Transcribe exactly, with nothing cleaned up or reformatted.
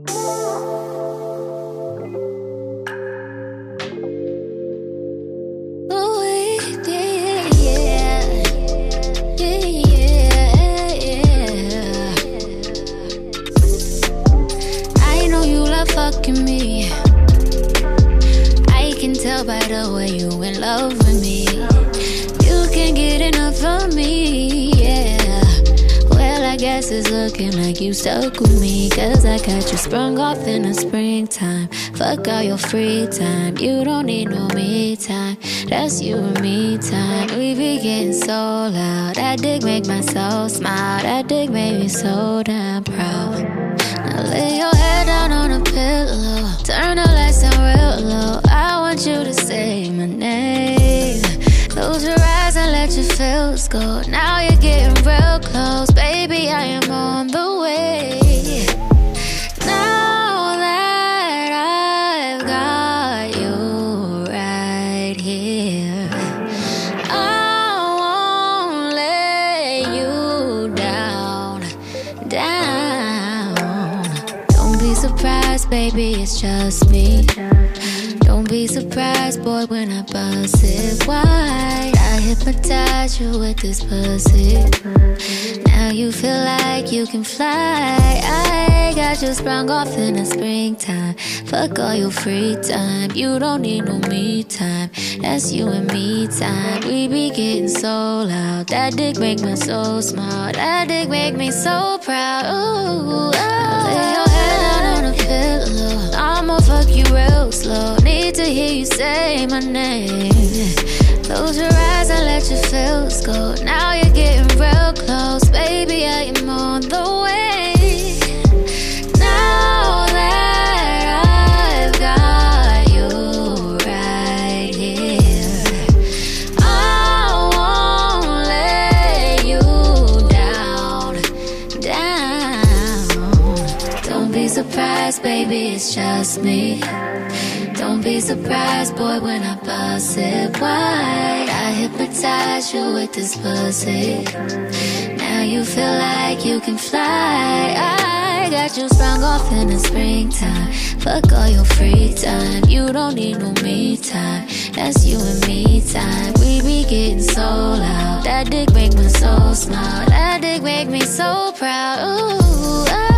Fucking me, I can tell by the way you in love with me. You can't get enough of me, yeah. Well, I guess it's looking like you stuck with me, cause I got you sprung off in the springtime. Fuck all your free time, you don't need no me time. That's you and me time. We be getting so loud, that dick make my soul smile. That dick made me so damn proud. Now lay your head down on a pillow, turn the lights down real low. I want you to say my name. Close your eyes and let your feels go. Now you're getting real close, baby, I am on the way. Now that I've got you right here, I won't let you down, down. Don't be surprised, baby, it's just me. Don't be surprised, boy, when I bust it wide. I hypnotize you with this pussy. Now you feel like you can fly. I got you sprung off in the springtime. Fuck all your free time, you don't need no me time. That's you and me time. We be getting so loud, that dick make me so smile. That dick make me so proud. Ooh, oh. Lay your head down on a pillow, I'ma fuck you real slow. Need to hear you say my name. Close your eyes and let your feels go. Now you're getting real close, baby, I am on the way. Now that I've got you right here, I won't let you down, down. Don't be surprised, baby, it's just me. Don't be surprised, boy, when I bust it wide. I hypnotize you with this pussy. Now you feel like you can fly. I got you sprung off in the springtime. Fuck all your free time, you don't need no me time. That's you and me time. We be getting so loud, that dick make my soul smile. That dick make me so proud. Ooh, I